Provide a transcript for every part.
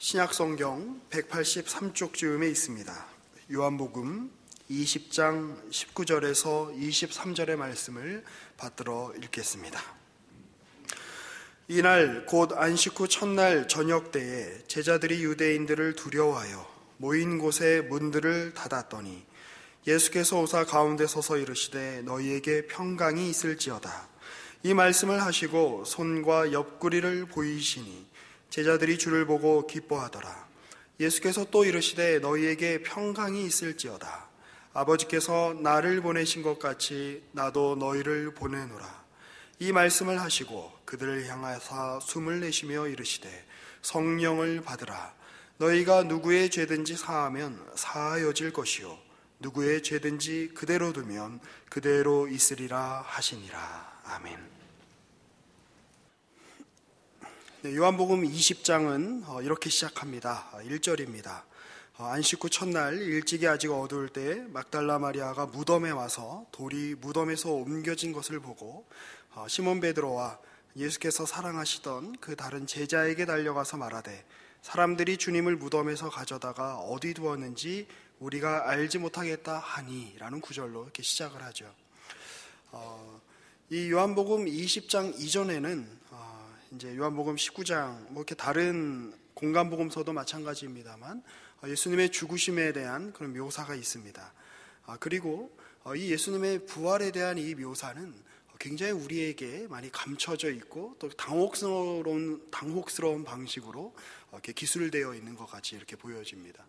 신약성경 183쪽쯤에 있습니다. 요한복음 20장 19절에서 23절의 말씀을 받들어 읽겠습니다. 이날 곧 안식 후 첫날 저녁 때에 제자들이 유대인들을 두려워하여 모인 곳에 문들을 닫았더니 예수께서 오사 가운데 서서 이르시되 너희에게 평강이 있을지어다. 이 말씀을 하시고 손과 옆구리를 보이시니 제자들이 주를 보고 기뻐하더라. 예수께서 또 이르시되 너희에게 평강이 있을지어다. 아버지께서 나를 보내신 것 같이 나도 너희를 보내노라. 이 말씀을 하시고 그들을 향하사 숨을 내쉬며 이르시되 성령을 받으라. 너희가 누구의 죄든지 사하면 사하여질 것이요 누구의 죄든지 그대로 두면 그대로 있으리라 하시니라. 아멘. 네, 요한복음 20장은 이렇게 시작합니다. 1절입니다. 안식 후 첫날 일찍이 아직 어두울 때 막달라 마리아가 무덤에 와서 돌이 무덤에서 옮겨진 것을 보고 시몬 베드로와 예수께서 사랑하시던 그 다른 제자에게 달려가서 말하되 사람들이 주님을 무덤에서 가져다가 어디 두었는지 우리가 알지 못하겠다 하니 라는 구절로 이렇게 시작을 하죠. 이 요한복음 20장 이전에는 이제 요한복음 19장 이렇게 다른 공간복음서도 마찬가지입니다만 예수님의 죽으심에 대한 그런 묘사가 있습니다. 그리고 이 예수님의 부활에 대한 이 묘사는 굉장히 우리에게 많이 감춰져 있고 또 당혹스러운 방식으로 이렇게 기술되어 있는 것 같이 이렇게 보여집니다.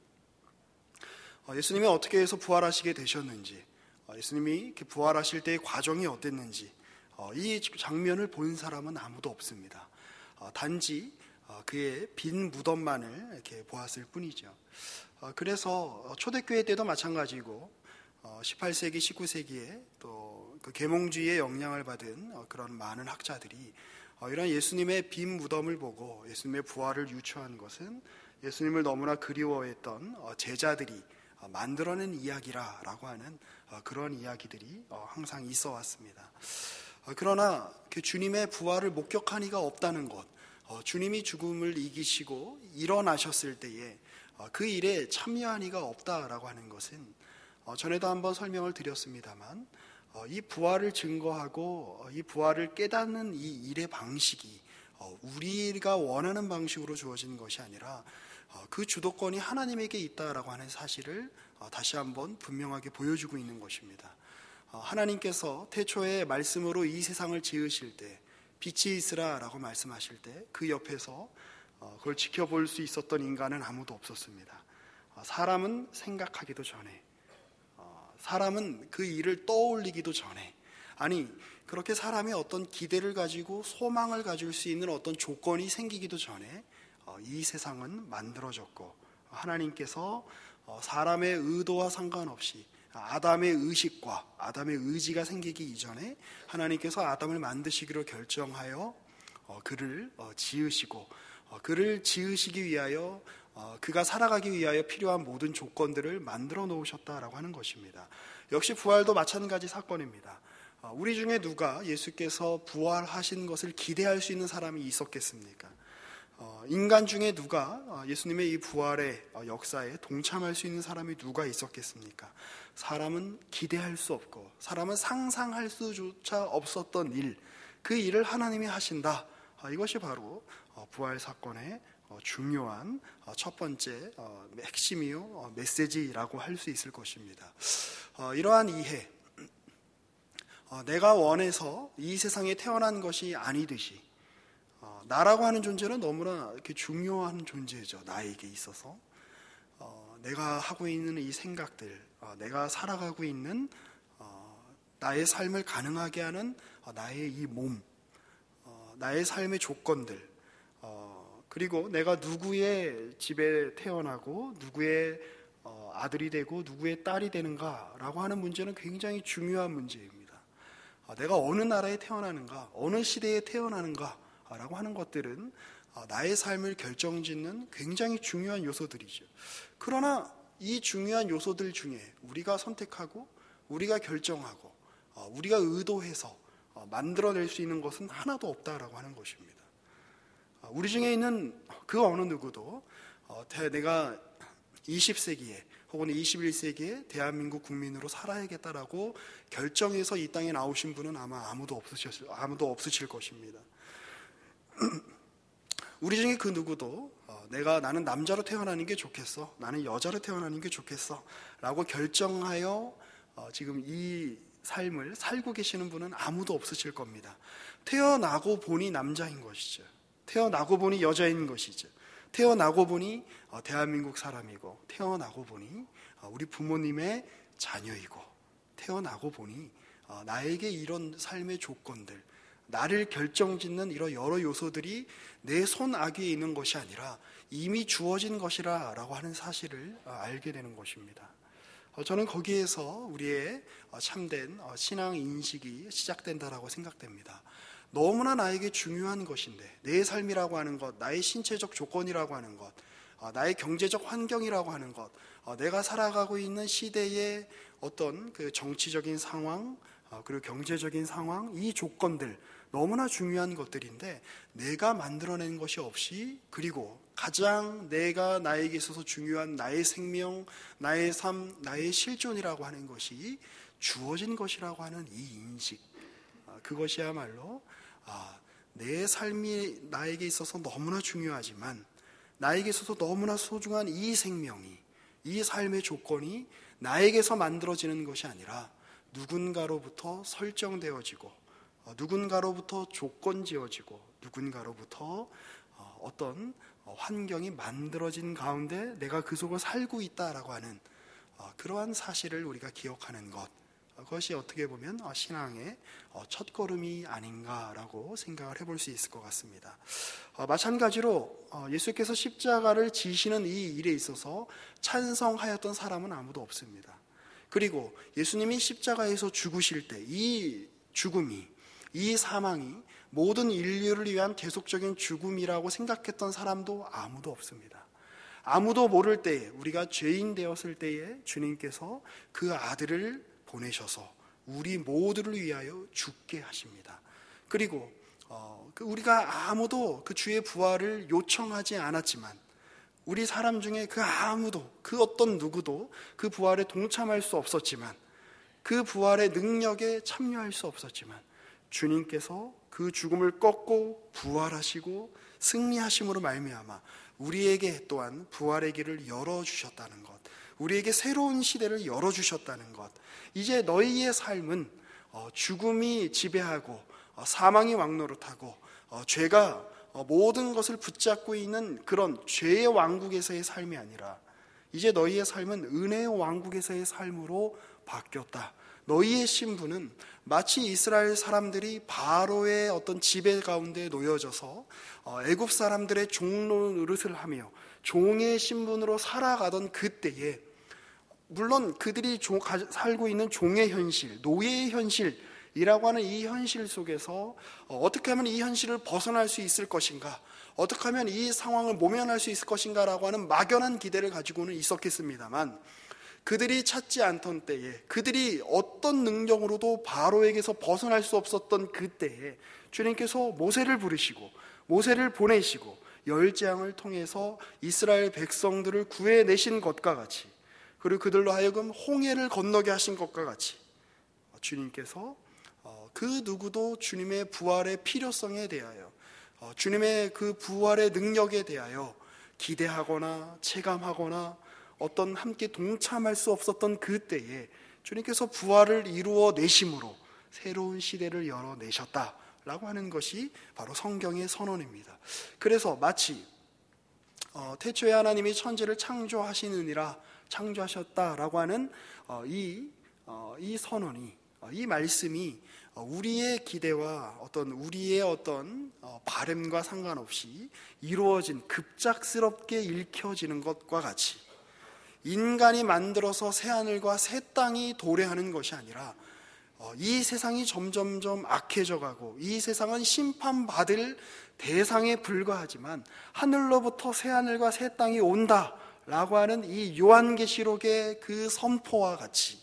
예수님이 어떻게 해서 부활하시게 되셨는지, 예수님이 이렇게 부활하실 때의 과정이 어땠는지 이 장면을 본 사람은 아무도 없습니다. 단지 그의 빈 무덤만을 이렇게 보았을 뿐이죠. 그래서 초대교회 때도 마찬가지고 18세기, 19세기에 또 그 계몽주의의 영향을 받은 그런 많은 학자들이 이런 예수님의 빈 무덤을 보고 예수님의 부활을 유추한 것은 예수님을 너무나 그리워했던 제자들이 만들어낸 이야기라고 하는 그런 이야기들이 항상 있어 왔습니다. 그러나 그 주님의 부활을 목격한 이가 없다는 것, 주님이 죽음을 이기시고 일어나셨을 때에 그 일에 참여한 이가 없다라고 하는 것은 전에도 한번 설명을 드렸습니다만 이 부활을 증거하고 이 부활을 깨닫는 이 일의 방식이 우리가 원하는 방식으로 주어진 것이 아니라 그 주도권이 하나님에게 있다라고 하는 사실을 다시 한번 분명하게 보여주고 있는 것입니다. 하나님께서 태초에 말씀으로 이 세상을 지으실 때 빛이 있으라 라고 말씀하실 때 그 옆에서 그걸 지켜볼 수 있었던 인간은 아무도 없었습니다. 사람은 생각하기도 전에, 사람은 그 일을 떠올리기도 전에, 아니 그렇게 사람이 어떤 기대를 가지고 소망을 가질 수 있는 어떤 조건이 생기기도 전에 이 세상은 만들어졌고 하나님께서 사람의 의도와 상관없이 아담의 의식과 아담의 의지가 생기기 이전에 하나님께서 아담을 만드시기로 결정하여 그를 지으시고 그를 지으시기 위하여 그가 살아가기 위하여 필요한 모든 조건들을 만들어 놓으셨다라고 하는 것입니다. 역시 부활도 마찬가지 사건입니다. 우리 중에 누가 예수께서 부활하신 것을 기대할 수 있는 사람이 있었겠습니까? 인간 중에 누가 예수님의 이 부활의 역사에 동참할 수 있는 사람이 누가 있었겠습니까? 사람은 기대할 수 없고 사람은 상상할 수조차 없었던 일, 그 일을 하나님이 하신다. 이것이 바로 부활 사건의 중요한 첫 번째 핵심이요 메시지라고 할 수 있을 것입니다. 이러한 이해, 내가 원해서 이 세상에 태어난 것이 아니듯이 나라고 하는 존재는 너무나 이렇게 중요한 존재죠. 나에게 있어서 내가 하고 있는 이 생각들, 내가 살아가고 있는 나의 삶을 가능하게 하는 나의 이 몸, 나의 삶의 조건들, 그리고 내가 누구의 집에 태어나고 누구의 아들이 되고 누구의 딸이 되는가라고 하는 문제는 굉장히 중요한 문제입니다. 내가 어느 나라에 태어나는가, 어느 시대에 태어나는가 라고 하는 것들은 나의 삶을 결정짓는 굉장히 중요한 요소들이죠. 그러나 이 중요한 요소들 중에 우리가 선택하고 우리가 결정하고 우리가 의도해서 만들어낼 수 있는 것은 하나도 없다라고 하는 것입니다. 우리 중에 있는 그 어느 누구도 내가 20세기에 혹은 21세기에 대한민국 국민으로 살아야겠다라고 결정해서 이 땅에 나오신 분은 아마 아무도 없으실 것입니다. 우리 중에 그 누구도 나는 남자로 태어나는 게 좋겠어, 나는 여자로 태어나는 게 좋겠어 라고 결정하여 지금 이 삶을 살고 계시는 분은 아무도 없으실 겁니다. 태어나고 보니 남자인 것이죠. 태어나고 보니 여자인 것이죠. 태어나고 보니 대한민국 사람이고, 태어나고 보니 우리 부모님의 자녀이고, 태어나고 보니 나에게 이런 삶의 조건들, 나를 결정짓는 이런 여러 요소들이 내 손아귀에 있는 것이 아니라 이미 주어진 것이라 라고 하는 사실을 알게 되는 것입니다. 저는 거기에서 우리의 참된 신앙 인식이 시작된다라고 생각됩니다. 너무나 나에게 중요한 것인데, 내 삶이라고 하는 것, 나의 신체적 조건이라고 하는 것, 나의 경제적 환경이라고 하는 것, 내가 살아가고 있는 시대의 어떤 그 정치적인 상황, 그리고 경제적인 상황, 이 조건들 너무나 중요한 것들인데 내가 만들어낸 것이 없이, 그리고 가장 나에게 있어서 중요한 나의 생명, 나의 삶, 나의 실존이라고 하는 것이 주어진 것이라고 하는 이 인식, 그것이야말로 내 삶이 나에게 있어서 너무나 중요하지만 나에게 있어서 너무나 소중한 이 생명이, 이 삶의 조건이 나에게서 만들어지는 것이 아니라 누군가로부터 설정되어지고, 누군가로부터 조건 지어지고, 누군가로부터 어떤 환경이 만들어진 가운데 내가 그 속을 살고 있다라고 하는 그러한 사실을 우리가 기억하는 것, 그것이 어떻게 보면 신앙의 첫걸음이 아닌가라고 생각을 해볼 수 있을 것 같습니다. 마찬가지로 예수께서 십자가를 지시는 이 일에 있어서 찬성하였던 사람은 아무도 없습니다. 그리고 예수님이 십자가에서 죽으실 때 이 죽음이, 이 사망이 모든 인류를 위한 계속적인 죽음이라고 생각했던 사람도 아무도 없습니다. 아무도 모를 때에, 우리가 죄인 되었을 때에 주님께서 그 아들을 보내셔서 우리 모두를 위하여 죽게 하십니다. 그리고 우리가 아무도 그 주의 부활을 요청하지 않았지만, 우리 사람 중에 그 아무도, 그 어떤 누구도 그 부활에 동참할 수 없었지만, 그 부활의 능력에 참여할 수 없었지만 주님께서 그 죽음을 꺾고 부활하시고 승리하심으로 말미암아 우리에게 또한 부활의 길을 열어주셨다는 것, 우리에게 새로운 시대를 열어주셨다는 것, 이제 너희의 삶은 죽음이 지배하고 사망이 왕노릇하고 죄가 모든 것을 붙잡고 있는 그런 죄의 왕국에서의 삶이 아니라 이제 너희의 삶은 은혜의 왕국에서의 삶으로 바뀌었다. 너희의 신분은 마치 이스라엘 사람들이 바로의 어떤 지배 가운데 놓여져서 애굽 사람들의 종 노릇을 하며 종의 신분으로 살아가던 그때에, 물론 그들이 살고 있는 종의 현실, 노예의 현실이라고 하는 이 현실 속에서 어떻게 하면 이 현실을 벗어날 수 있을 것인가, 어떻게 하면 이 상황을 모면할 수 있을 것인가라고 하는 막연한 기대를 가지고는 있었겠습니다만, 그들이 찾지 않던 때에, 그들이 어떤 능력으로도 바로에게서 벗어날 수 없었던 그때에 주님께서 모세를 부르시고 모세를 보내시고 열재앙을 통해서 이스라엘 백성들을 구해내신 것과 같이, 그리고 그들로 하여금 홍해를 건너게 하신 것과 같이 주님께서 그 누구도 주님의 부활의 필요성에 대하여, 주님의 그 부활의 능력에 대하여 기대하거나 체감하거나 어떤 함께 동참할 수 없었던 그때에 주님께서 부활을 이루어 내심으로 새로운 시대를 열어내셨다라고 하는 것이 바로 성경의 선언입니다. 그래서 마치 태초에 하나님이 천지를 창조하시느니라 창조하셨다라고 하는 이 선언이, 이 말씀이 우리의 기대와 우리의 바램과 상관없이 이루어진, 급작스럽게 읽혀지는 것과 같이 인간이 만들어서 새하늘과 새 땅이 도래하는 것이 아니라 이 세상이 점점점 악해져 가고 이 세상은 심판받을 대상에 불과하지만 하늘로부터 새하늘과 새 땅이 온다라고 하는 이 요한계시록의 그 선포와 같이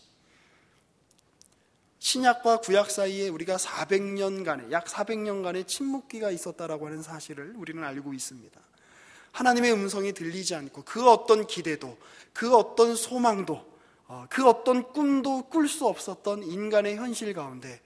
신약과 구약 사이에 우리가 약 400년간의 침묵기가 있었다라고 하는 사실을 우리는 알고 있습니다. 하나님의 음성이 들리지 않고 그 어떤 기대도, 그 어떤 소망도, 그 어떤 꿈도 꿀 수 없었던 인간의 현실 가운데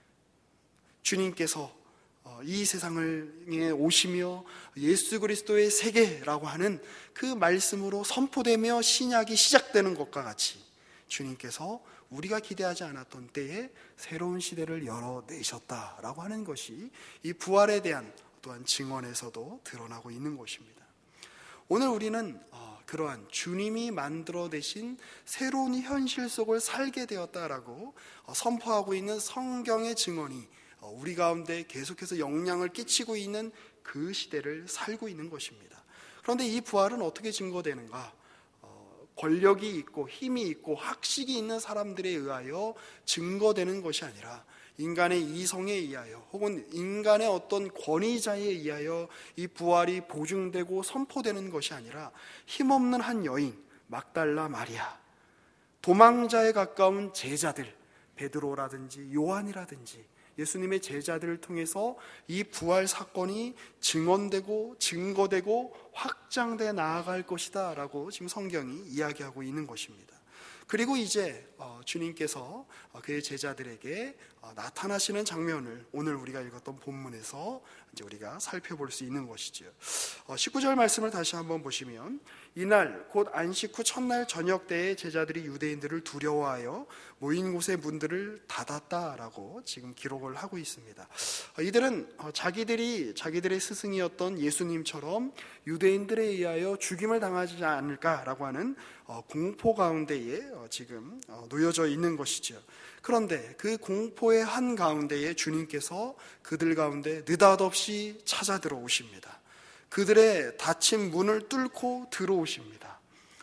주님께서 이 세상을 오시며 예수 그리스도의 세계라고 하는 그 말씀으로 선포되며 신약이 시작되는 것과 같이 주님께서 우리가 기대하지 않았던 때에 새로운 시대를 열어내셨다라고 하는 것이 이 부활에 대한 또한 증언에서도 드러나고 있는 것입니다. 오늘 우리는 그러한 주님이 만들어내신 새로운 현실 속을 살게 되었다라고 선포하고 있는 성경의 증언이 우리 가운데 계속해서 영향을 끼치고 있는 그 시대를 살고 있는 것입니다. 그런데 이 부활은 어떻게 증거되는가? 권력이 있고 힘이 있고 학식이 있는 사람들에 의하여 증거되는 것이 아니라 인간의 이성에 의하여 혹은 인간의 어떤 권위자에 의하여 이 부활이 보증되고 선포되는 것이 아니라 힘없는 한 여인 막달라 마리아, 도망자에 가까운 제자들 베드로라든지 요한이라든지 예수님의 제자들을 통해서 이 부활 사건이 증언되고 증거되고 확장돼 나아갈 것이다 라고 지금 성경이 이야기하고 있는 것입니다. 그리고 이제 주님께서 그의 제자들에게 나타나시는 장면을 오늘 우리가 읽었던 본문에서 이제 우리가 살펴볼 수 있는 것이죠. 19절 말씀을 다시 한번 보시면 이날 곧 안식 후 첫날 저녁 때에 제자들이 유대인들을 두려워하여 모인 곳의 문들을 닫았다라고 지금 기록을 하고 있습니다. 이들은 자기들의 스승이었던 예수님처럼 유대인들에 의하여 죽임을 당하지 않을까라고 하는 공포 가운데에 지금 놓여져 있는 것이죠. 그런데 그 공포의 한 가운데에 주님께서 그들 가운데 느닷없이 찾아 들어오십니다. 그들의 닫힌 문을 뚫고 들어오십니다.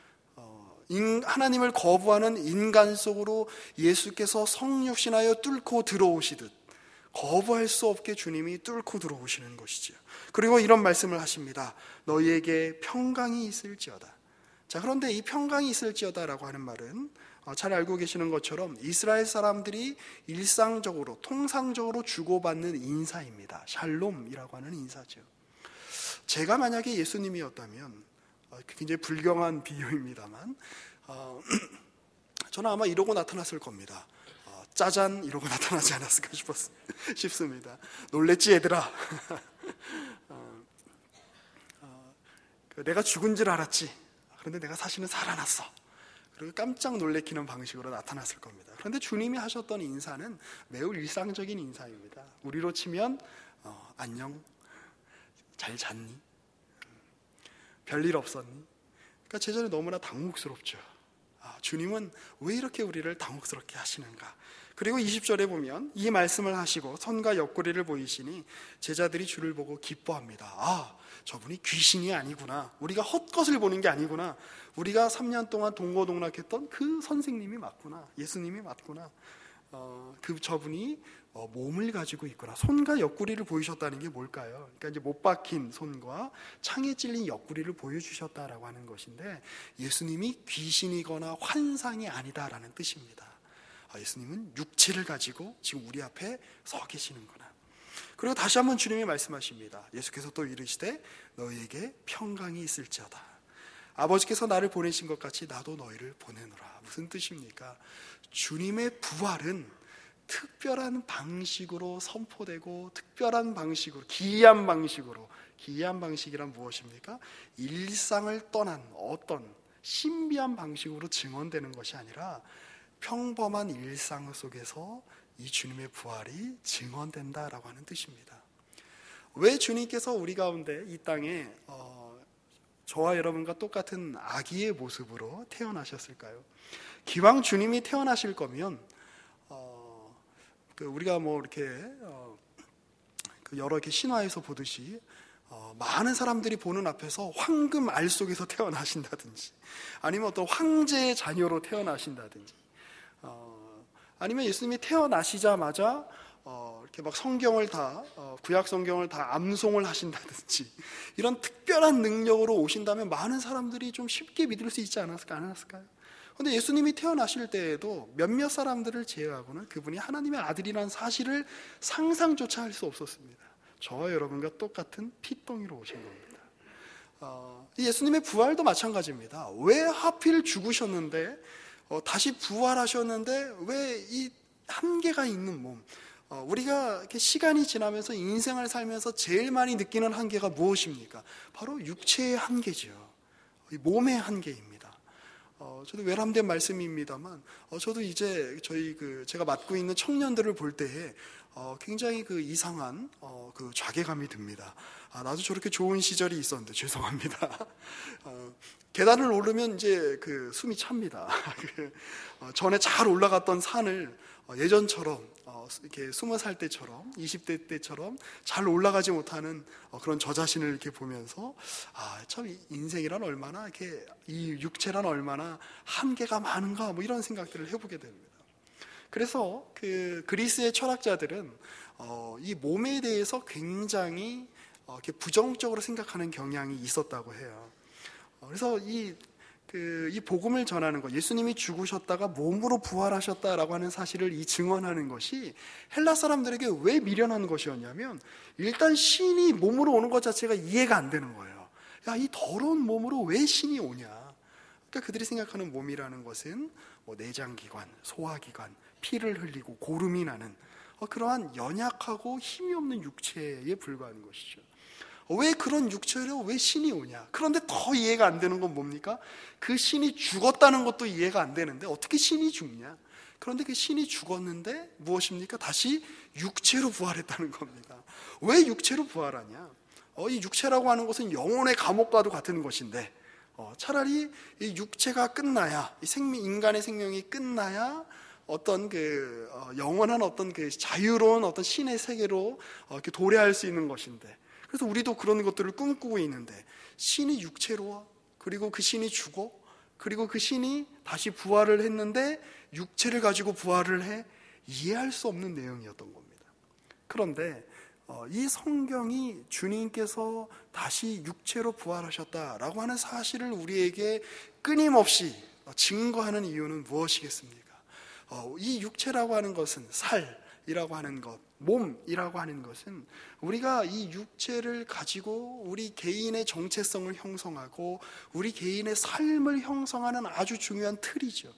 하나님을 거부하는 인간 속으로 예수께서 성육신하여 뚫고 들어오시듯 거부할 수 없게 주님이 뚫고 들어오시는 것이죠. 그리고 이런 말씀을 하십니다. 너희에게 평강이 있을지어다. 자, 그런데 이 평강이 있을지어다라고 하는 말은 잘 알고 계시는 것처럼 이스라엘 사람들이 일상적으로 통상적으로 주고받는 인사입니다. 샬롬이라고 하는 인사죠. 제가 만약에 예수님이었다면 굉장히 불경한 비유입니다만 저는 아마 이러고 나타났을 겁니다. 짜잔 이러고 나타나지 않았을까 싶습니다. 놀랬지 얘들아. 내가 죽은 줄 알았지. 그런데 내가 사실은 살아났어. 그리고 깜짝 놀래키는 방식으로 나타났을 겁니다. 그런데 주님이 하셨던 인사는 매우 일상적인 인사입니다. 우리로 치면 안녕, 잘 잤니? 별일 없었니? 그러니까 제자들이 너무나 당혹스럽죠. 주님은 왜 이렇게 우리를 당혹스럽게 하시는가? 그리고 20절에 보면 이 말씀을 하시고 손과 옆구리를 보이시니 제자들이 주를 보고 기뻐합니다. 저분이 귀신이 아니구나. 우리가 헛것을 보는 게 아니구나. 우리가 3년 동안 동고동락했던 그 선생님이 맞구나. 예수님이 맞구나. 저분이 몸을 가지고 있구나. 손과 옆구리를 보이셨다는 게 뭘까요? 그러니까 이제 못 박힌 손과 창에 찔린 옆구리를 보여주셨다라고 하는 것인데 예수님이 귀신이거나 환상이 아니다라는 뜻입니다. 예수님은 육체를 가지고 지금 우리 앞에 서 계시는구나. 그리고 다시 한번 주님이 말씀하십니다. 예수께서 또 이르시되 너희에게 평강이 있을지어다. 아버지께서 나를 보내신 것 같이 나도 너희를 보내노라. 무슨 뜻입니까? 주님의 부활은 특별한 방식으로 선포되고 특별한 방식으로 기이한 방식이란 무엇입니까? 일상을 떠난 어떤 신비한 방식으로 증언되는 것이 아니라 평범한 일상 속에서 이 주님의 부활이 증언된다라고 하는 뜻입니다. 왜 주님께서 우리 가운데 이 땅에 저와 여러분과 똑같은 아기의 모습으로 태어나셨을까요? 기왕 주님이 태어나실 거면 우리가 이렇게 여러 이렇게 신화에서 보듯이 많은 사람들이 보는 앞에서 황금 알 속에서 태어나신다든지 아니면 어떤 황제의 자녀로 태어나신다든지 아니면 예수님이 태어나시자마자 이렇게 막 성경을 다 구약 성경을 다 암송을 하신다든지 이런 특별한 능력으로 오신다면 많은 사람들이 좀 쉽게 믿을 수 있지 않았을까요? 그런데 예수님이 태어나실 때에도 몇몇 사람들을 제외하고는 그분이 하나님의 아들이라는 사실을 상상조차 할 수 없었습니다. 저와 여러분과 똑같은 피덩이로 오신 겁니다. 예수님의 부활도 마찬가지입니다. 왜 하필 죽으셨는데 다시 부활하셨는데 왜 이 한계가 있는 몸, 우리가 이렇게 시간이 지나면서 인생을 살면서 제일 많이 느끼는 한계가 무엇입니까? 바로 육체의 한계죠. 이 몸의 한계입니다. 저도 외람된 말씀입니다만, 저도 이제 제가 맡고 있는 청년들을 볼 때에 굉장히 이상한 자괴감이 듭니다. 나도 저렇게 좋은 시절이 있었는데 죄송합니다. 계단을 오르면 이제 숨이 찹니다. 전에 잘 올라갔던 산을 예전처럼 이렇게 20살 때처럼 20대 때처럼 잘 올라가지 못하는 그런 저 자신을 이렇게 보면서 참 인생이란 얼마나 이렇게 이 육체란 얼마나 한계가 많은가 이런 생각들을 해보게 됩니다. 그래서 그리스의 철학자들은 이 몸에 대해서 굉장히 이렇게 부정적으로 생각하는 경향이 있었다고 해요. 그래서 이 복음을 전하는 것, 예수님이 죽으셨다가 몸으로 부활하셨다라고 하는 사실을 증언하는 것이 헬라 사람들에게 왜 미련한 것이었냐면, 일단 신이 몸으로 오는 것 자체가 이해가 안 되는 거예요. 이 더러운 몸으로 왜 신이 오냐? 그러니까 그들이 생각하는 몸이라는 것은 내장기관, 소화기관, 피를 흘리고 고름이 나는 그러한 연약하고 힘이 없는 육체에 불과한 것이죠. 왜 그런 육체로 왜 신이 오냐? 그런데 더 이해가 안 되는 건 뭡니까? 그 신이 죽었다는 것도 이해가 안 되는데 어떻게 신이 죽냐? 그런데 그 신이 죽었는데 무엇입니까? 다시 육체로 부활했다는 겁니다. 왜 육체로 부활하냐? 이 육체라고 하는 것은 영혼의 감옥과도 같은 것인데 차라리 이 육체가 끝나야, 인간의 생명이 끝나야 어떤 영원한 어떤 자유로운 어떤 신의 세계로 이렇게 도래할 수 있는 것인데, 그래서 우리도 그런 것들을 꿈꾸고 있는데, 신이 육체로 와, 그리고 그 신이 죽어, 그리고 그 신이 다시 부활을 했는데 육체를 가지고 부활을 해, 이해할 수 없는 내용이었던 겁니다. 그런데 이 성경이 주님께서 다시 육체로 부활하셨다라고 하는 사실을 우리에게 끊임없이 증거하는 이유는 무엇이겠습니까? 이 육체라고 하는 것은 살이라고 하는 것, 몸이라고 하는 것은 우리가 이 육체를 가지고 우리 개인의 정체성을 형성하고 우리 개인의 삶을 형성하는 아주 중요한 틀이죠.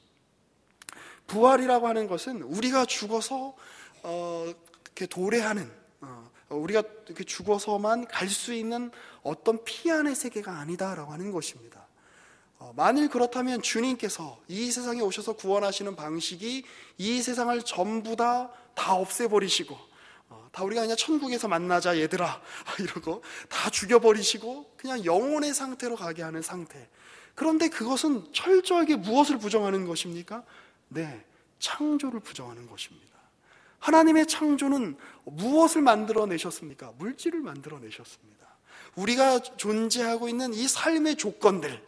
부활이라고 하는 것은 우리가 죽어서 이렇게 도래하는, 우리가 이렇게 죽어서만 갈 수 있는 어떤 피안의 세계가 아니다라고 하는 것입니다. 만일 그렇다면 주님께서 이 세상에 오셔서 구원하시는 방식이 이 세상을 전부 다 없애버리시고, 다 우리가 그냥 천국에서 만나자 얘들아 이러고 다 죽여버리시고 그냥 영혼의 상태로 가게 하는 상태. 그런데 그것은 철저하게 무엇을 부정하는 것입니까? 네, 창조를 부정하는 것입니다. 하나님의 창조는 무엇을 만들어내셨습니까? 물질을 만들어내셨습니다. 우리가 존재하고 있는 이 삶의 조건들,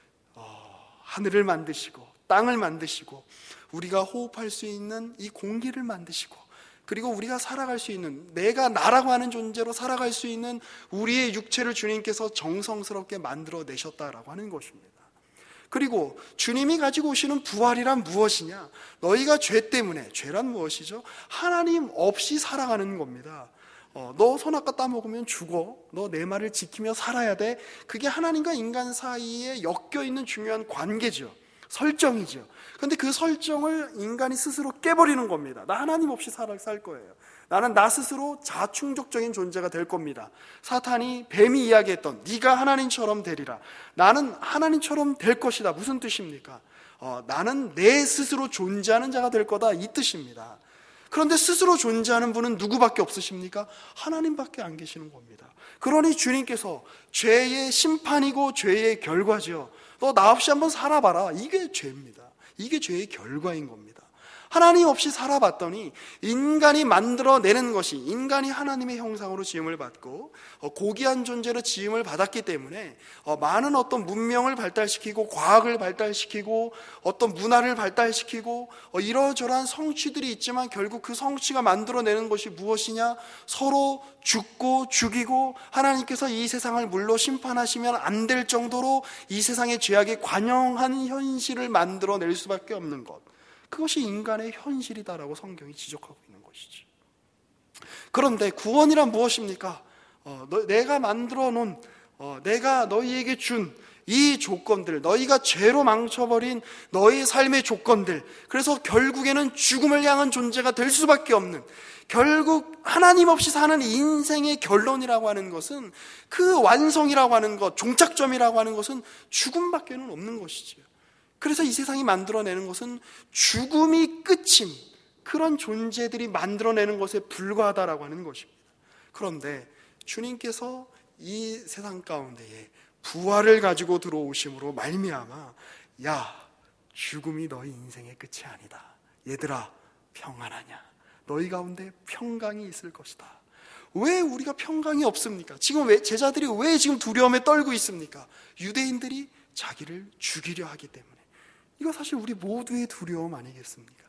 하늘을 만드시고 땅을 만드시고 우리가 호흡할 수 있는 이 공기를 만드시고, 그리고 우리가 살아갈 수 있는, 내가 나라고 하는 존재로 살아갈 수 있는 우리의 육체를 주님께서 정성스럽게 만들어내셨다라고 하는 것입니다. 그리고 주님이 가지고 오시는 부활이란 무엇이냐? 너희가 죄 때문에, 죄란 무엇이죠? 하나님 없이 살아가는 겁니다. 너 선악과 따먹으면 죽어. 너 내 말을 지키며 살아야 돼. 그게 하나님과 인간 사이에 엮여있는 중요한 관계죠. 설정이죠. 그런데 그 설정을 인간이 스스로 깨버리는 겁니다. 나 하나님 없이 살 거예요. 나는 나 스스로 자충족적인 존재가 될 겁니다. 사탄이, 뱀이 이야기했던 네가 하나님처럼 되리라. 나는 하나님처럼 될 것이다. 무슨 뜻입니까? 나는 내 스스로 존재하는 자가 될 거다, 이 뜻입니다. 그런데 스스로 존재하는 분은 누구밖에 없으십니까? 하나님밖에 안 계시는 겁니다. 그러니 주님께서 죄의 심판이고 죄의 결과죠. 너 나 없이 한번 살아봐라. 이게 죄입니다. 이게 죄의 결과인 겁니다. 하나님 없이 살아봤더니 인간이 만들어내는 것이, 인간이 하나님의 형상으로 지음을 받고 고귀한 존재로 지음을 받았기 때문에 많은 어떤 문명을 발달시키고 과학을 발달시키고 어떤 문화를 발달시키고 이러저러한 성취들이 있지만 결국 그 성취가 만들어내는 것이 무엇이냐? 서로 죽고 죽이고 하나님께서 이 세상을 물로 심판하시면 안 될 정도로 이 세상의 죄악에 관영한 현실을 만들어낼 수밖에 없는 것, 그것이 인간의 현실이다라고 성경이 지적하고 있는 것이죠. 그런데 구원이란 무엇입니까? 내가 만들어 놓은 내가 너희에게 준 이 조건들, 너희가 죄로 망쳐버린 너희 삶의 조건들, 그래서 결국에는 죽음을 향한 존재가 될 수밖에 없는, 결국 하나님 없이 사는 인생의 결론이라고 하는 것은, 그 완성이라고 하는 것, 종착점이라고 하는 것은 죽음밖에는 없는 것이지요. 그래서 이 세상이 만들어내는 것은 죽음이 끝인 그런 존재들이 만들어내는 것에 불과하다라고 하는 것입니다. 그런데 주님께서 이 세상 가운데에 부활을 가지고 들어오심으로 말미암아, 야, 죽음이 너희 인생의 끝이 아니다. 얘들아, 평안하냐? 너희 가운데 평강이 있을 것이다. 왜 우리가 평강이 없습니까? 지금 제자들이 왜 지금 두려움에 떨고 있습니까? 유대인들이 자기를 죽이려 하기 때문에. 이거 사실 우리 모두의 두려움 아니겠습니까?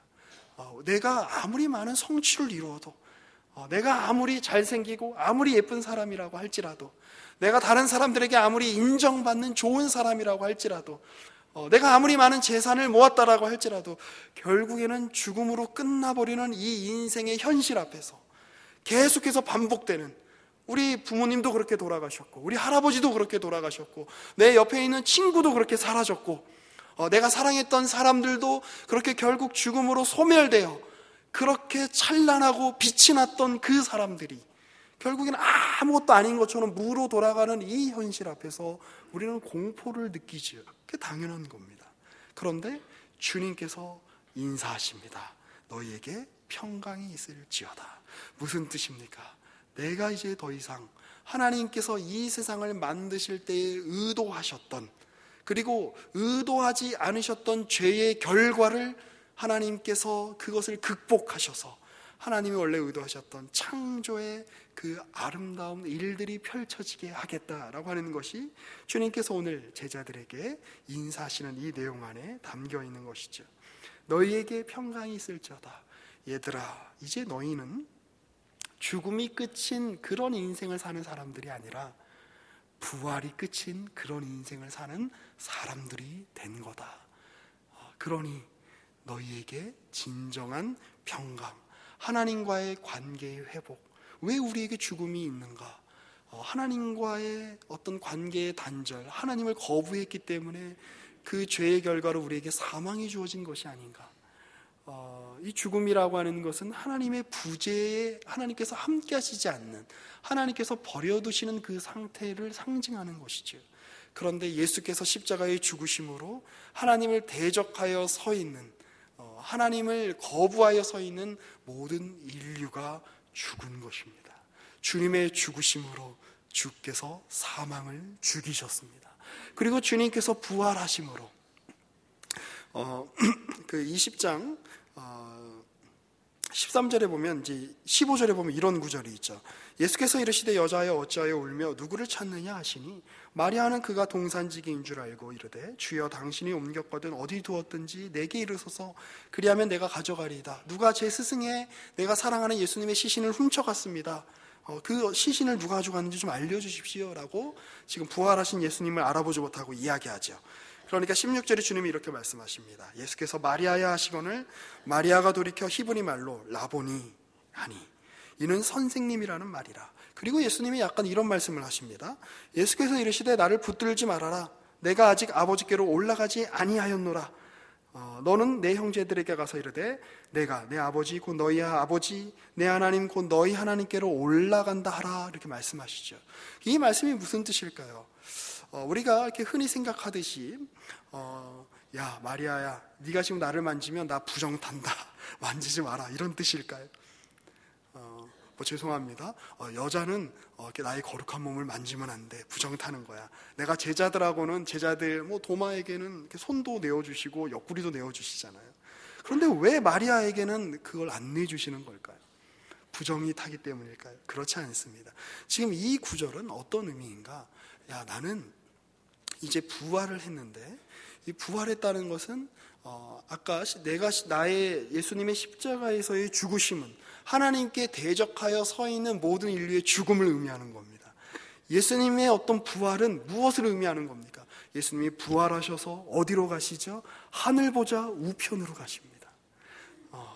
내가 아무리 많은 성취를 이루어도, 내가 아무리 잘생기고 아무리 예쁜 사람이라고 할지라도, 내가 다른 사람들에게 아무리 인정받는 좋은 사람이라고 할지라도, 내가 아무리 많은 재산을 모았다라고 할지라도 결국에는 죽음으로 끝나버리는 이 인생의 현실 앞에서 계속해서 반복되는, 우리 부모님도 그렇게 돌아가셨고, 우리 할아버지도 그렇게 돌아가셨고, 내 옆에 있는 친구도 그렇게 사라졌고, 내가 사랑했던 사람들도 그렇게 결국 죽음으로 소멸되어, 그렇게 찬란하고 빛이 났던 그 사람들이 결국에는 아무것도 아닌 것처럼 무로 돌아가는 이 현실 앞에서 우리는 공포를 느끼지요. 그게 당연한 겁니다. 그런데 주님께서 인사하십니다. 너희에게 평강이 있을지어다. 무슨 뜻입니까? 내가 이제 더 이상 하나님께서 이 세상을 만드실 때에 의도하셨던, 그리고 의도하지 않으셨던 죄의 결과를 하나님께서 그것을 극복하셔서 하나님이 원래 의도하셨던 창조의 그 아름다운 일들이 펼쳐지게 하겠다라고 하는 것이 주님께서 오늘 제자들에게 인사하시는 이 내용 안에 담겨 있는 것이죠. 너희에게 평강이 있을지어다. 얘들아, 이제 너희는 죽음이 끝인 그런 인생을 사는 사람들이 아니라 부활이 끝인 그런 인생을 사는 사람들이 된 거다. 그러니 너희에게 진정한 평강, 하나님과의 관계의 회복. 왜 우리에게 죽음이 있는가? 하나님과의 어떤 관계의 단절, 하나님을 거부했기 때문에 그 죄의 결과로 우리에게 사망이 주어진 것이 아닌가? 이 죽음이라고 하는 것은 하나님의 부재에 하나님께서 함께 하시지 않는, 하나님께서 버려두시는 그 상태를 상징하는 것이죠. 그런데 예수께서 십자가의 죽으심으로 하나님을 대적하여 서 있는, 하나님을 거부하여 서 있는 모든 인류가 죽은 것입니다. 주님의 죽으심으로 주께서 사망을 죽이셨습니다. 그리고 주님께서 부활하심으로 그 20장 13절에 보면, 이제 15절에 보면 이런 구절이 있죠. 예수께서 이르시되 여자여 어찌하여 울며 누구를 찾느냐 하시니 마리아는 그가 동산지기인 줄 알고 이르되 주여 당신이 옮겼거든 어디 두었든지 내게 이르소서 그리하면 내가 가져가리이다. 누가 제 스승의 내가 사랑하는 예수님의 시신을 훔쳐갔습니다. 그 시신을 누가 가져갔는지 좀 알려주십시오 라고 지금 부활하신 예수님을 알아보지 못하고 이야기하죠. 그러니까 16절에 주님이 이렇게 말씀하십니다. 예수께서 마리아야 하시거늘 마리아가 돌이켜 히브리 말로 라보니 하니 이는 선생님이라는 말이라. 그리고 예수님이 약간 이런 말씀을 하십니다. 예수께서 이르시되 나를 붙들지 말아라. 내가 아직 아버지께로 올라가지 아니하였노라. 너는 내 형제들에게 가서 이르되 내가 내 아버지 곧 너희 아버지 내 하나님 곧 너희 하나님께로 올라간다 하라. 이렇게 말씀하시죠. 이 말씀이 무슨 뜻일까요? 우리가 이렇게 흔히 생각하듯이 야 마리아야 네가 지금 나를 만지면 나 부정 탄다. 만지지 마라. 이런 뜻일까요? 죄송합니다. 여자는 이렇게 나의 거룩한 몸을 만지면 안 돼. 부정 타는 거야. 내가 제자들하고는 제자들 도마에게는 이렇게 손도 내어주시고 옆구리도 내어주시잖아요. 그런데 왜 마리아에게는 그걸 안 내주시는 걸까요? 부정이 타기 때문일까요? 그렇지 않습니다. 지금 이 구절은 어떤 의미인가? 야 나는 이제 부활을 했는데 이 부활했다는 것은 아까 내가 나의 예수님의 십자가에서의 죽으심은 하나님께 대적하여 서 있는 모든 인류의 죽음을 의미하는 겁니다. 예수님의 어떤 부활은 무엇을 의미하는 겁니까? 예수님이 부활하셔서 어디로 가시죠? 하늘 보좌 우편으로 가십니다.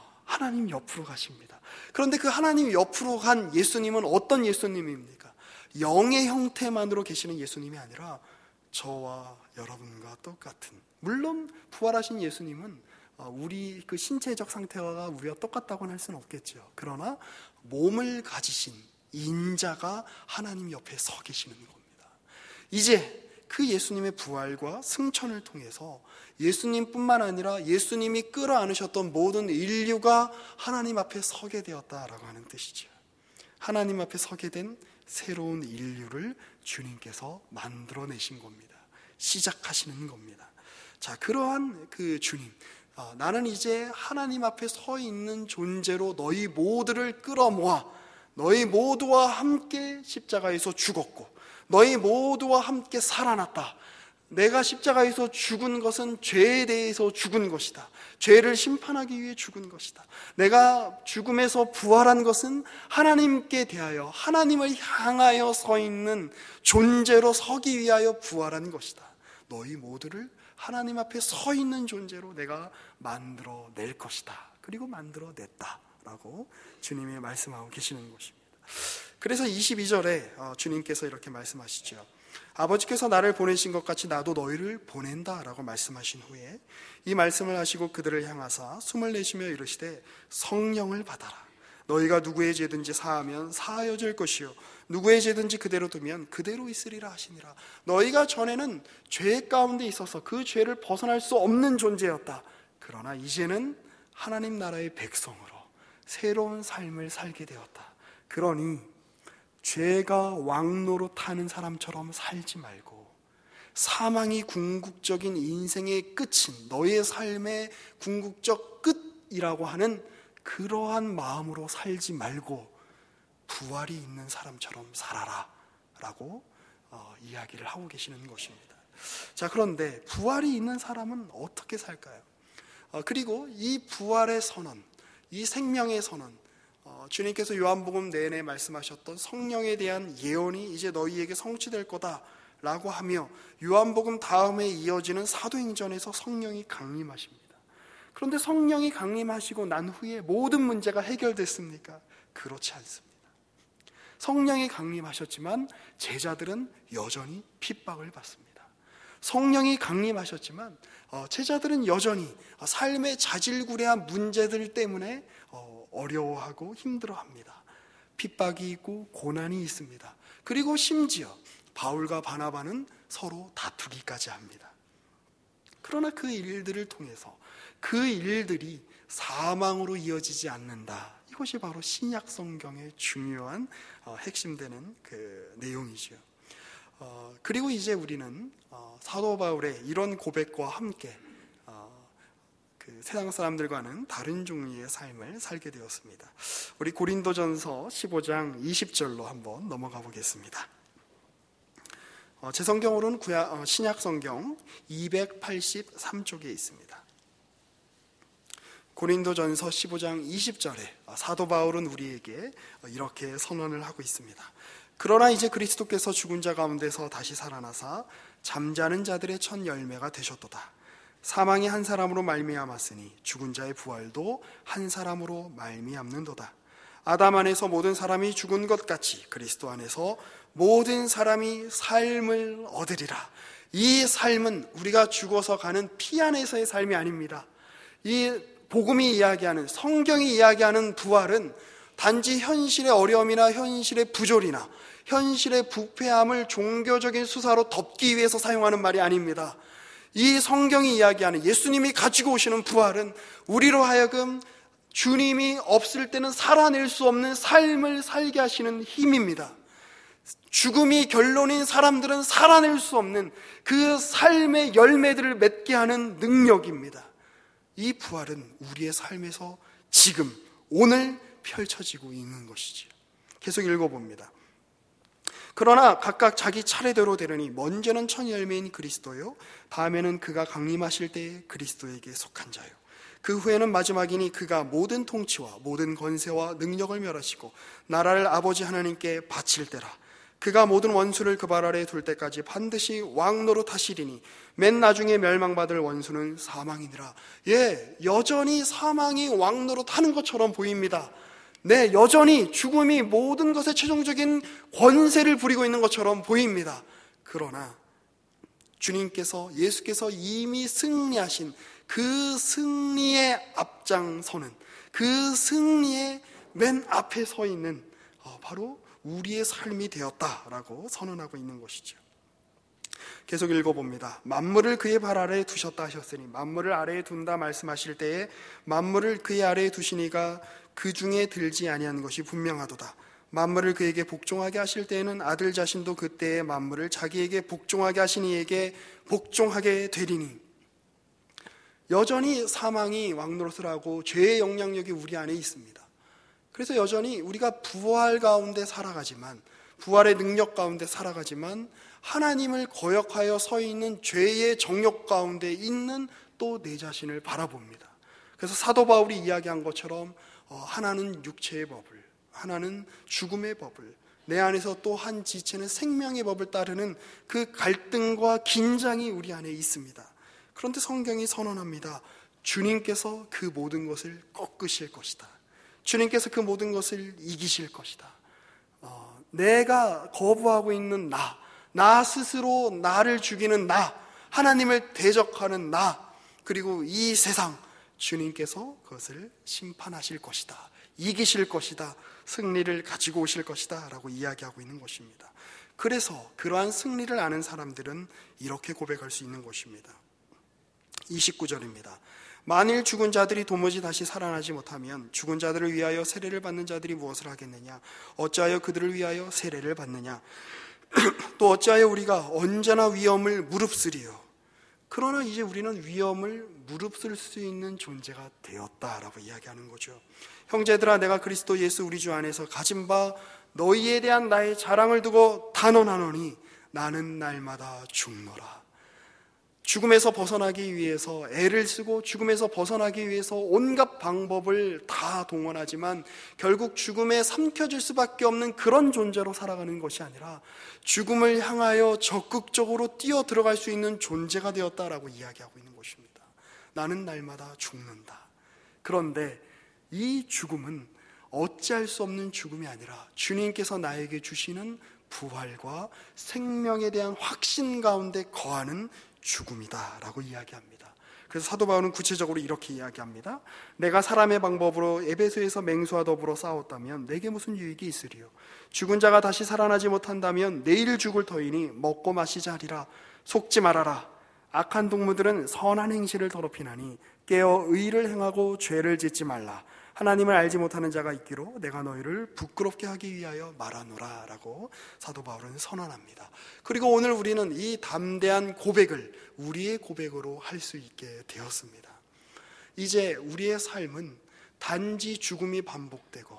하나님 옆으로 가십니다. 그런데 그 하나님 옆으로 간 예수님은 어떤 예수님입니까? 영의 형태만으로 계시는 예수님이 아니라 저와 여러분과 똑같은, 물론 부활하신 예수님은 우리 그 신체적 상태와 우리와 똑같다고는 할 수는 없겠죠. 그러나 몸을 가지신 인자가 하나님 옆에 서 계시는 겁니다. 이제 그 예수님의 부활과 승천을 통해서 예수님뿐만 아니라 예수님이 끌어안으셨던 모든 인류가 하나님 앞에 서게 되었다라고 하는 뜻이죠. 하나님 앞에 서게 된 새로운 인류를 주님께서 만들어내신 겁니다. 시작하시는 겁니다. 자, 그러한 그 주님, 나는 이제 하나님 앞에 서 있는 존재로 너희 모두를 끌어모아 너희 모두와 함께 십자가에서 죽었고 너희 모두와 함께 살아났다. 내가 십자가에서 죽은 것은 죄에 대해서 죽은 것이다. 죄를 심판하기 위해 죽은 것이다. 내가 죽음에서 부활한 것은 하나님께 대하여 하나님을 향하여 서 있는 존재로 서기 위하여 부활한 것이다. 너희 모두를 하나님 앞에 서 있는 존재로 내가 만들어낼 것이다. 그리고 만들어냈다라고 주님이 말씀하고 계시는 것입니다. 그래서 22절에 주님께서 이렇게 말씀하시죠. 아버지께서 나를 보내신 것 같이 나도 너희를 보낸다 라고 말씀하신 후에 이 말씀을 하시고 그들을 향하사 숨을 내쉬며 이르시되 성령을 받아라. 너희가 누구의 죄든지 사하면 사하여질 것이요 누구의 죄든지 그대로 두면 그대로 있으리라 하시니라. 너희가 전에는 죄 가운데 있어서 그 죄를 벗어날 수 없는 존재였다. 그러나 이제는 하나님 나라의 백성으로 새로운 삶을 살게 되었다. 그러니 죄가 왕노릇하는 사람처럼 살지 말고 사망이 궁극적인 인생의 끝인 너의 삶의 궁극적 끝이라고 하는 그러한 마음으로 살지 말고 부활이 있는 사람처럼 살아라 라고 이야기를 하고 계시는 것입니다. 자, 그런데 부활이 있는 사람은 어떻게 살까요? 그리고 이 부활의 선언, 이 생명의 선언, 주님께서 요한복음 내내 말씀하셨던 성령에 대한 예언이 이제 너희에게 성취될 거다라고 하며 요한복음 다음에 이어지는 사도행전에서 성령이 강림하십니다. 그런데 성령이 강림하시고 난 후에 모든 문제가 해결됐습니까? 그렇지 않습니다. 성령이 강림하셨지만 제자들은 여전히 핍박을 받습니다. 성령이 강림하셨지만 제자들은 여전히 삶의 자질구레한 문제들 때문에 어려워하고 힘들어합니다. 핍박이 있고 고난이 있습니다. 그리고 심지어 바울과 바나바는 서로 다투기까지 합니다. 그러나 그 일들을 통해서 그 일들이 사망으로 이어지지 않는다. 이것이 바로 신약 성경의 중요한 핵심되는 그 내용이죠. 그리고 이제 우리는 사도 바울의 이런 고백과 함께 그 세상 사람들과는 다른 종류의 삶을 살게 되었습니다. 우리 고린도전서 15장 20절로 한번 넘어가 보겠습니다. 제 성경으로는 신약 성경 283쪽에 있습니다. 고린도전서 15장 20절에 사도 바울은 우리에게 이렇게 선언을 하고 있습니다. 그러나 이제 그리스도께서 죽은 자 가운데서 다시 살아나사 잠자는 자들의 첫 열매가 되셨도다. 사망이 한 사람으로 말미암았으니 죽은 자의 부활도 한 사람으로 말미암는도다. 아담 안에서 모든 사람이 죽은 것 같이 그리스도 안에서 모든 사람이 삶을 얻으리라. 이 삶은 우리가 죽어서 가는 피 안에서의 삶이 아닙니다. 이 복음이 이야기하는, 성경이 이야기하는 부활은 단지 현실의 어려움이나 현실의 부조리나 현실의 부패함을 종교적인 수사로 덮기 위해서 사용하는 말이 아닙니다. 이 성경이 이야기하는 예수님이 가지고 오시는 부활은 우리로 하여금 주님이 없을 때는 살아낼 수 없는 삶을 살게 하시는 힘입니다. 죽음이 결론인 사람들은 살아낼 수 없는 그 삶의 열매들을 맺게 하는 능력입니다. 이 부활은 우리의 삶에서 지금 오늘 펼쳐지고 있는 것이지요. 계속 읽어봅니다. 그러나 각각 자기 차례대로 되려니 먼저는 첫 열매인 그리스도요 다음에는 그가 강림하실 때에 그리스도에게 속한 자요 그 후에는 마지막이니 그가 모든 통치와 모든 권세와 능력을 멸하시고 나라를 아버지 하나님께 바칠 때라. 그가 모든 원수를 그 발 아래 둘 때까지 반드시 왕노릇 하시리니 맨 나중에 멸망받을 원수는 사망이니라. 여전히 사망이 왕노릇 하는 것처럼 보입니다. 네, 여전히 죽음이 모든 것의 최종적인 권세를 부리고 있는 것처럼 보입니다. 그러나 주님께서, 예수께서 이미 승리하신 그 승리의 앞장서는, 그 승리의 맨 앞에 서 있는 바로 우리의 삶이 되었다라고 선언하고 있는 것이죠. 계속 읽어봅니다. 만물을 그의 발 아래에 두셨다 하셨으니, 만물을 아래에 둔다 말씀하실 때에 만물을 그의 아래에 두시니가 그 중에 들지 아니한 것이 분명하도다. 만물을 그에게 복종하게 하실 때에는 아들 자신도 그때의 만물을 자기에게 복종하게 하신 이에게 복종하게 되리니. 여전히 사망이 왕노릇을 하고 죄의 영향력이 우리 안에 있습니다. 그래서 여전히 우리가 부활 가운데 살아가지만, 부활의 능력 가운데 살아가지만 하나님을 거역하여 서 있는 죄의 정욕 가운데 있는 또 내 자신을 바라봅니다. 그래서 사도 바울이 이야기한 것처럼 하나는 육체의 법을, 하나는 죽음의 법을, 내 안에서 또 한 지체는 생명의 법을 따르는 그 갈등과 긴장이 우리 안에 있습니다. 그런데 성경이 선언합니다. 주님께서 그 모든 것을 꺾으실 것이다. 주님께서 그 모든 것을 이기실 것이다. 내가 거부하고 있는 나 스스로 나를 죽이는 하나님을 대적하는 그리고 이 세상, 주님께서 그것을 심판하실 것이다. 이기실 것이다. 승리를 가지고 오실 것이다 라고 이야기하고 있는 것입니다. 그래서 그러한 승리를 아는 사람들은 이렇게 고백할 수 있는 것입니다. 29절입니다. 만일 죽은 자들이 도무지 다시 살아나지 못하면 죽은 자들을 위하여 세례를 받는 자들이 무엇을 하겠느냐? 어찌하여 그들을 위하여 세례를 받느냐? 또 어찌하여 우리가 언제나 위험을 무릅쓰리요? 그러나 이제 우리는 위험을 무릅쓸 수 있는 존재가 되었다라고 이야기하는 거죠. 형제들아, 내가 그리스도 예수 우리 주 안에서 가진 바 너희에 대한 나의 자랑을 두고 단언하노니 나는 날마다 죽노라. 죽음에서 벗어나기 위해서 애를 쓰고 죽음에서 벗어나기 위해서 온갖 방법을 다 동원하지만 결국 죽음에 삼켜질 수밖에 없는 그런 존재로 살아가는 것이 아니라 죽음을 향하여 적극적으로 뛰어 들어갈 수 있는 존재가 되었다라고 이야기하고 있는 것입니다. 나는 날마다 죽는다. 그런데 이 죽음은 어찌할 수 없는 죽음이 아니라 주님께서 나에게 주시는 부활과 생명에 대한 확신 가운데 거하는 죽음이다 라고 이야기합니다. 그래서 사도 바울은 구체적으로 이렇게 이야기합니다. 내가 사람의 방법으로 에베소에서 맹수와 더불어 싸웠다면 내게 무슨 유익이 있으리요? 죽은 자가 다시 살아나지 못한다면 내일 죽을 터이니 먹고 마시자 하리라. 속지 말아라. 악한 동무들은 선한 행실을 더럽히나니 깨어 의를 행하고 죄를 짓지 말라. 하나님을 알지 못하는 자가 있기로 내가 너희를 부끄럽게 하기 위하여 말하노라 라고 사도 바울은 선언합니다. 그리고 오늘 우리는 이 담대한 고백을 우리의 고백으로 할 수 있게 되었습니다. 이제 우리의 삶은 단지 죽음이 반복되고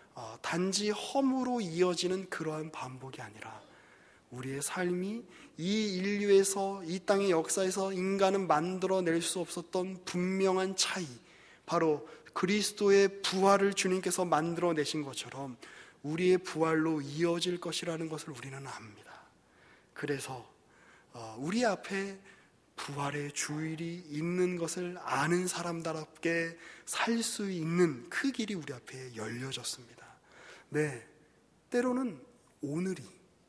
단지 허무로 이어지는 그러한 반복이 아니라 우리의 삶이 이 인류에서, 이 땅의 역사에서 인간은 만들어낼 수 없었던 분명한 차이, 바로 그리스도의 부활을 주님께서 만들어내신 것처럼 우리의 부활로 이어질 것이라는 것을 우리는 압니다. 그래서 우리 앞에 부활의 주일이 있는 것을 아는 사람답게 살 수 있는 그 길이 우리 앞에 열려졌습니다. 네, 때로는 오늘이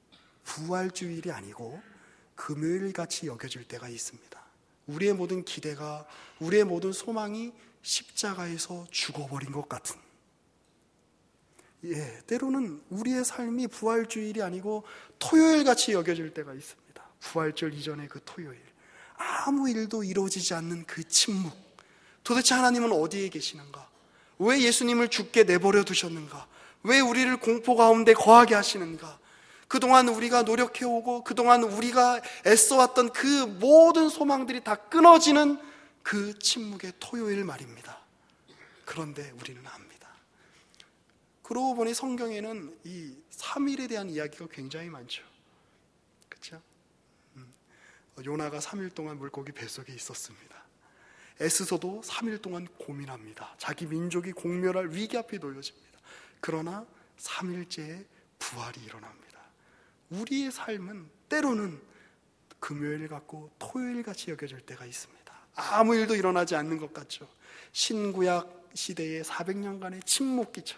부활주일이 아니고 금요일같이 여겨질 때가 있습니다. 우리의 모든 기대가, 우리의 모든 소망이 십자가에서 죽어버린 것 같은, 때로는 우리의 삶이 부활주일이 아니고 토요일같이 여겨질 때가 있습니다. 부활절 이전의 그 토요일, 아무 일도 이루어지지 않는 그 침묵. 도대체 하나님은 어디에 계시는가? 왜 예수님을 죽게 내버려 두셨는가? 왜 우리를 공포 가운데 거하게 하시는가? 그동안 우리가 노력해오고 그동안 우리가 애써왔던 그 모든 소망들이 다 끊어지는 그 침묵의 토요일 말입니다. 그런데 우리는 압니다. 그러고 보니 성경에는 이 3일에 대한 이야기가 굉장히 많죠. 그렇죠? 요나가 3일 동안 물고기 뱃속에 있었습니다. 에스더도 3일 동안 고민합니다. 자기 민족이 공멸할 위기 앞에 놓여집니다. 그러나 3일째에 부활이 일어납니다. 우리의 삶은 때로는 금요일 같고 토요일 같이 여겨질 때가 있습니다. 아무 일도 일어나지 않는 것 같죠. 신구약 시대의 400년간의 침묵기처럼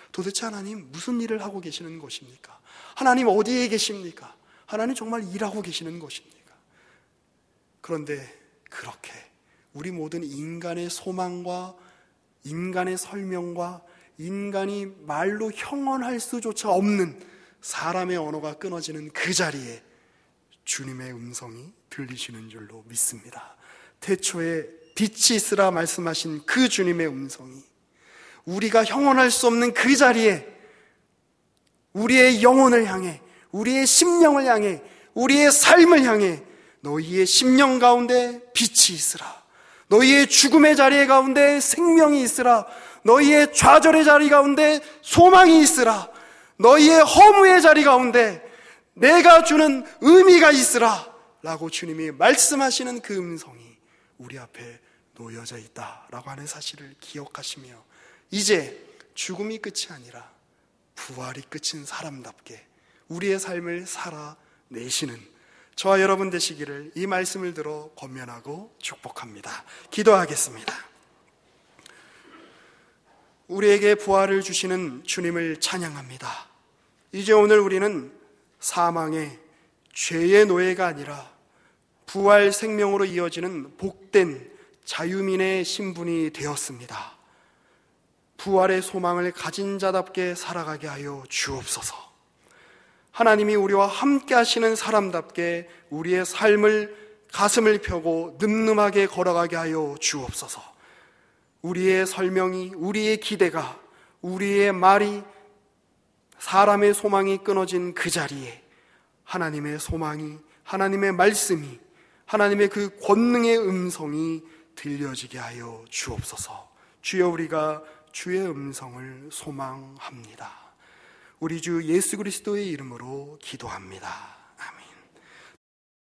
도대체 하나님 무슨 일을 하고 계시는 것입니까? 하나님 어디에 계십니까? 하나님 정말 일하고 계시는 것입니까? 그런데 그렇게 우리 모든 인간의 소망과 인간의 설명과 인간이 말로 형언할 수조차 없는 사람의 언어가 끊어지는 그 자리에 주님의 음성이 들리시는 줄로 믿습니다. 태초에 빛이 있으라 말씀하신 그 주님의 음성이 우리가 형언할 수 없는 그 자리에 우리의 영혼을 향해, 우리의 심령을 향해, 우리의 삶을 향해 너희의 심령 가운데 빛이 있으라, 너희의 죽음의 자리 가운데 생명이 있으라, 너희의 좌절의 자리 가운데 소망이 있으라, 너희의 허무의 자리 가운데 내가 주는 의미가 있으라 라고 주님이 말씀하시는 그 음성이 우리 앞에 놓여져 있다라고 하는 사실을 기억하시며 이제 죽음이 끝이 아니라 부활이 끝인 사람답게 우리의 삶을 살아내시는 저와 여러분 되시기를 이 말씀을 들어 권면하고 축복합니다. 기도하겠습니다. 우리에게 부활을 주시는 주님을 찬양합니다. 이제 오늘 우리는 사망의 죄의 노예가 아니라 부활 생명으로 이어지는 복된 자유민의 신분이 되었습니다. 부활의 소망을 가진 자답게 살아가게 하여 주옵소서. 하나님이 우리와 함께 하시는 사람답게 우리의 삶을 가슴을 펴고 늠름하게 걸어가게 하여 주옵소서. 우리의 설명이, 우리의 기대가, 우리의 말이, 사람의 소망이 끊어진 그 자리에 하나님의 소망이, 하나님의 말씀이, 하나님의 그 권능의 음성이 들려지게 하여 주옵소서. 주여, 우리가 주의 음성을 소망합니다. 우리 주 예수 그리스도의 이름으로 기도합니다.